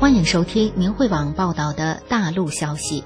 欢迎收听明慧网报道的大陆消息。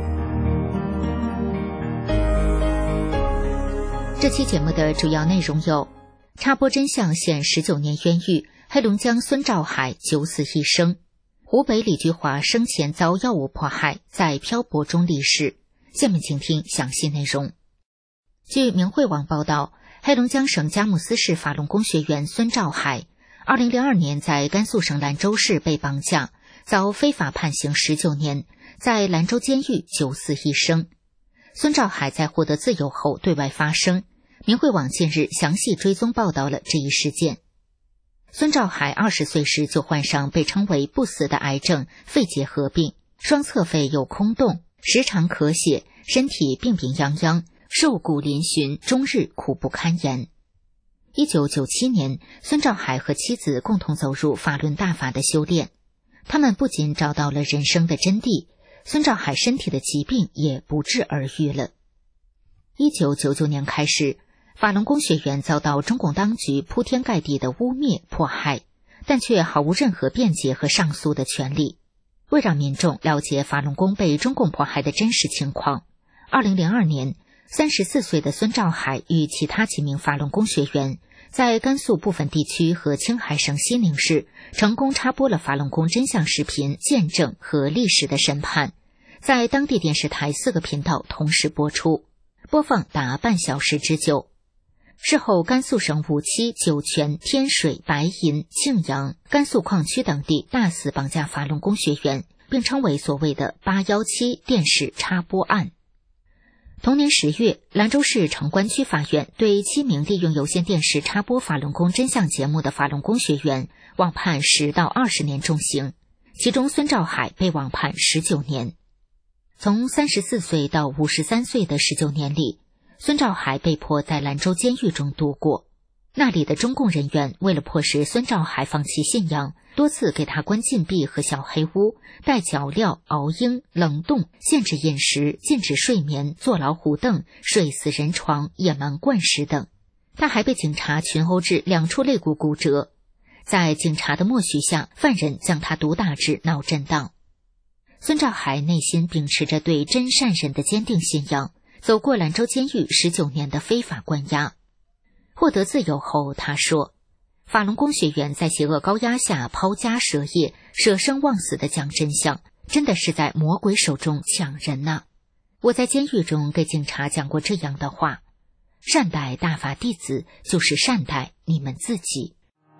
这期节目的主要内容有：插播真相现19年冤狱，黑龙江孙兆海九死一生；湖北李菊华生前遭药物迫害，在漂泊中离世。下面请听详细内容。据明慧网报道，黑龙江省佳木斯市法轮功学员孙兆海2002年在甘肃省兰州市被绑架，遭非法判刑19年，在兰州监狱九死一生。孙兆海在获得自由后对外发声，明慧网近日详细追踪报道了这一事件。孙兆海20岁时就患上被称为不死的癌症肺结核病，双侧肺有空洞，时常咳血，身体病病殃殃，瘦骨嶙峋，终日苦不堪言。1997年，孙兆海和妻子共同走入法轮大法的修炼，他们不仅找到了人生的真谛，孙兆海身体的疾病也不治而愈了。1999年开始，法轮功学员遭到中共当局铺天盖地的污蔑迫害，但却毫无任何辩解和上诉的权利。为让民众了解法轮功被中共迫害的真实情况，2002年34岁的孙兆海与其他几名法轮功学员在甘肃部分地区和青海省西宁市成功插播了法轮功真相视频《见证和历史的审判》，在当地电视台4个频道同时播出，播放达半小时之久。事后，甘肃省五七、酒泉、天水、白银、庆阳、甘肃矿区等地大肆绑架法轮功学员，并称为所谓的817电视插播案。同年10月，兰州市城关区法院对7名利用有线电视插播法轮功真相节目的法轮功学员网判10到20年重刑，其中孙兆海被网判19年。从34岁到53岁的19年里，孙兆海被迫在兰州监狱中度过。那里的中共人员为了迫使孙兆海放弃信仰，多次给他关禁闭和小黑屋，带脚镣、熬鹰、冷冻，限制饮食，禁止睡眠，坐老虎凳，睡死人床，野蛮灌食等。他还被警察群殴至2处肋骨骨折。在警察的默许下，犯人将他毒打至脑震荡。孙兆海内心秉持着对真善忍的坚定信仰，走过兰州监狱19年的非法关押。获得自由后，他说，法轮功学员在邪恶高压下抛家舍业，舍生忘死的讲真相，真的是在魔鬼手中抢人呐！我在监狱中给警察讲过这样的话：善待大法弟子，就是善待你们自己。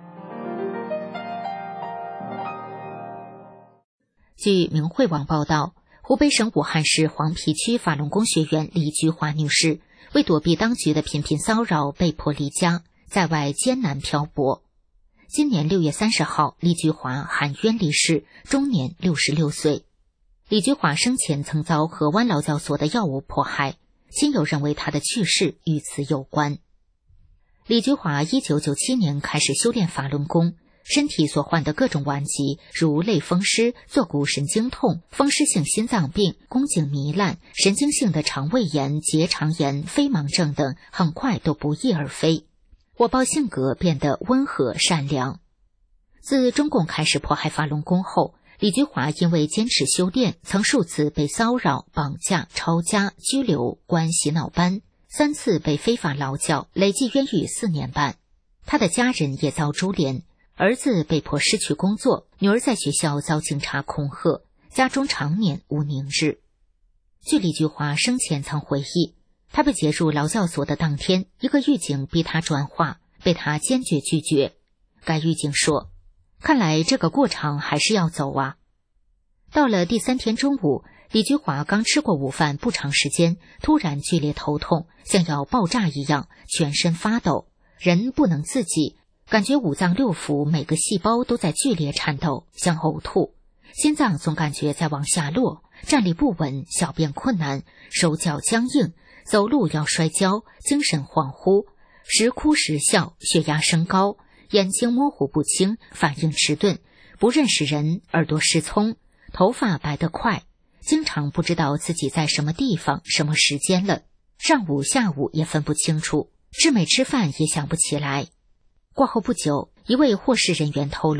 据明慧网报道，湖北省武汉市黄陂区法轮功学员李菊华女士为躲避当局的频频骚扰，被迫离家，在外艰难漂泊。今年6月30号，李菊华含冤离世，终年66岁。李菊华生前曾遭河湾劳教所的药物迫害，亲友认为他的去世与此有关。李菊华1997年开始修炼法轮功，身体所患的各种顽疾，如类风湿、坐骨神经痛、风湿性心脏病、宫颈糜烂、神经性的肠胃炎、结肠炎、飞盲症等，很快都不翼而飞。火爆性格变得温和善良。自中共开始迫害法轮功后，李菊华因为坚持修炼，曾数次被骚扰、绑架、抄家、拘留、关洗脑班，3次被非法劳教，累计冤狱4年半。他的家人也遭株连，儿子被迫失去工作，女儿在学校遭警察恐吓，家中常年无宁日。据李菊华生前曾回忆，他被解入劳教所的当天，一个狱警逼他转化，被他坚决拒绝。该狱警说，看来这个过场还是要走啊。到了第3天中午，李菊华刚吃过午饭不长时间，突然剧烈头痛，像要爆炸一样，全身发抖，人不能自己，感觉五脏六腑每个细胞都在剧烈颤抖，想呕吐，心脏总感觉在往下落，站立不稳，小便困难，手脚僵硬，走路要摔跤，精神恍惚，时哭时笑，血压升高，眼睛模糊不清，反应迟钝，不认识人，耳朵失聪，头发白得快，经常不知道自己在什么地方什么时间了，上午下午也分不清楚，吃没吃饭也想不起来。过后不久，一位获释人员透露，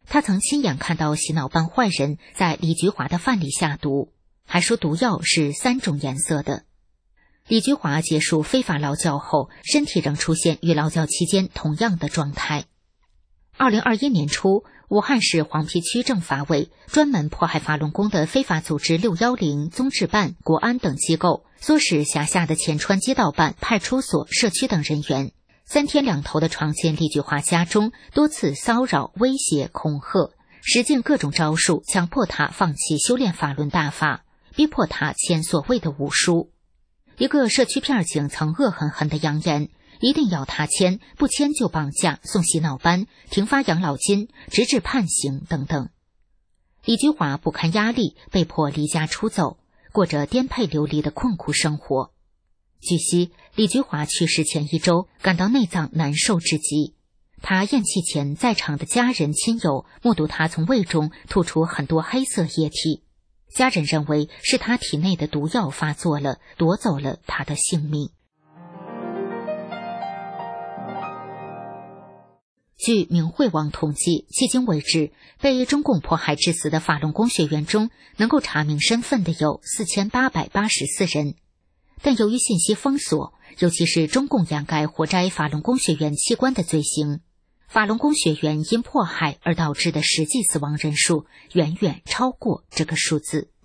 他曾亲眼看到洗脑班坏人在李菊华的饭里下毒，还说毒药是3种颜色的。李菊华结束非法劳教后，身体仍出现与劳教期间同样的状态。2021年初，武汉市黄陂区政法委专门迫害法轮功的非法组织610、综治办、国安等机构，唆使辖下的前川街道办、派出所、社区等人员3天2头的闯进李菊华家中，多次骚扰、威胁、恐吓，使尽各种招数，强迫他放弃修炼法轮大法，逼迫他签所谓的武书。一个社区片警曾恶狠狠地扬言，一定要他签，不签就绑架、送洗脑班、停发养老金，直至判刑等等。李菊华不堪压力，被迫离家出走，过着颠沛流离的困苦生活。据悉，李菊华去世前1周，感到内脏难受至极。他咽气前，在场的家人亲友目睹他从胃中吐出很多黑色液体，家人认为是他体内的毒药发作了，夺走了他的性命。据明慧网统计，迄今为止，被中共迫害致死的法轮功学员中，能够查明身份的有4884人。但由于信息封锁，尤其是中共掩盖活摘法轮功学员器官的罪行，法轮功学员因迫害而导致的实际死亡人数远远超过这个数字。